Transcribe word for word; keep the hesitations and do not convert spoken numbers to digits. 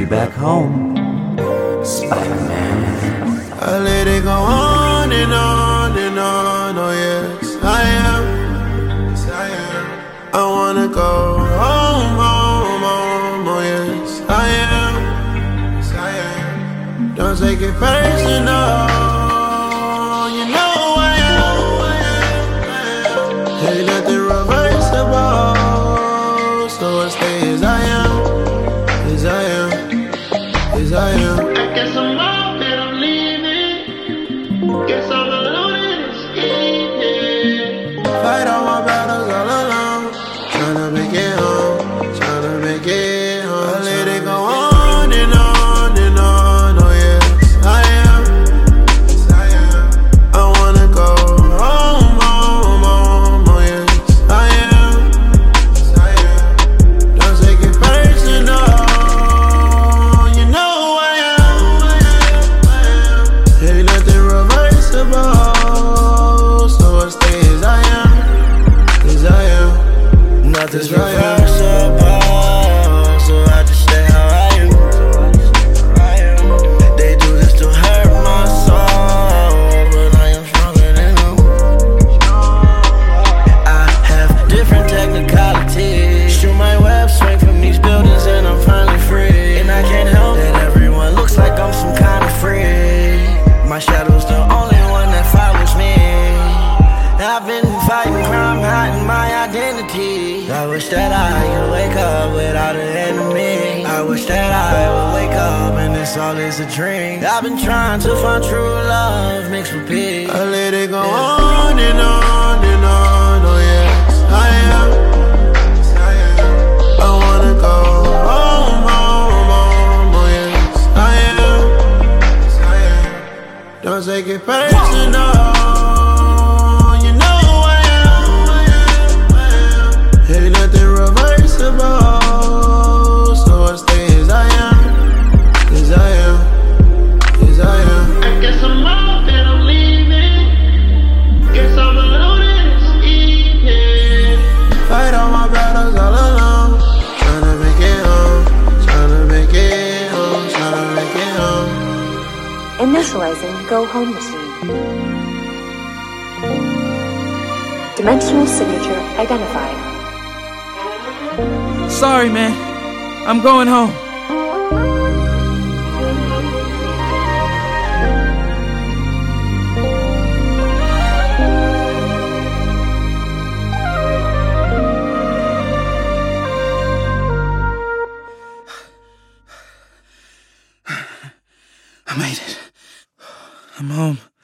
back home, Spider-Man. I let it go on and on and on, oh yes, I am, yes I am. I wanna go home, home, home, oh yes, I am, yes I am. Don't take it personal, you know I am, I am, I am. Ain't nothing reversible, so I stay as I am, as I am, as I am. I guess I'm out that I'm leaving. Guess I'm alone in this evening. Fight all my battles all alone, tryna make it home, tryna make it home. I let it go on and on and on, oh yes, I am, yes I am. I wanna go home, home, home, oh yes, I am, yes I am. Don't take it personal, you know I am, I am, I am. Ain't nothing reversible, so I stay as I am, as I am. Nothing's reversible, so I just stay how I am. They do this to hurt my soul, but I am stronger than them. I have different technicalities. Shoot my web, swing from these buildings, and I'm finally free. And I can't help that everyone looks like I'm some kind of freak. My shadow's the only one that follows me. I've been fighting crime, hiding my identity. I wish that I could wake up without an enemy. I wish that I would wake up and this all is a dream. I've been trying to find true love mixed with peace. I let it go on and on and on, oh yes, I am, yes I am. I wanna go home, home, home, oh yes, I am, yes I am. Don't take it personal, you know I am, I am, I am. Ain't nothing reversible, so I stay as I am, as I am, as I am. I guess I'm out that I'm leaving. Guess I'm alone in this evening. Fight all my battles all alone, tryna make it home, tryna make it home, tryna make it home. Initializing Go Home machine. Dimensional signature identified. Sorry, man. I'm going home. I made it. I'm home.